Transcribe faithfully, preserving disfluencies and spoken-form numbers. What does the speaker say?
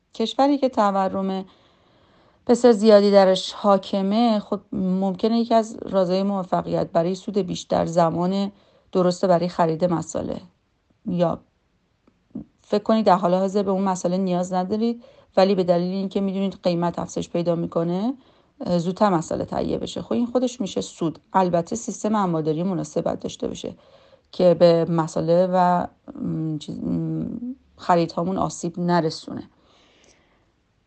کشوری که تورم بسیار زیادی درش حاکمه، خب ممکنه یکی از رازهای موفقیت برای سود بیشتر زمان درسته برای خرید مساله، یا فکر کنید در حال حاضر به اون مساله نیاز ندارید ولی به دلیل اینکه میدونید قیمت افزایش پیدا میکنه زودتر مساله تهیه بشه. خب این خودش میشه سود. البته سیستم امانداری مناسب باید داشته باشه که به مساله و خریدهامون آسیب نرسونه.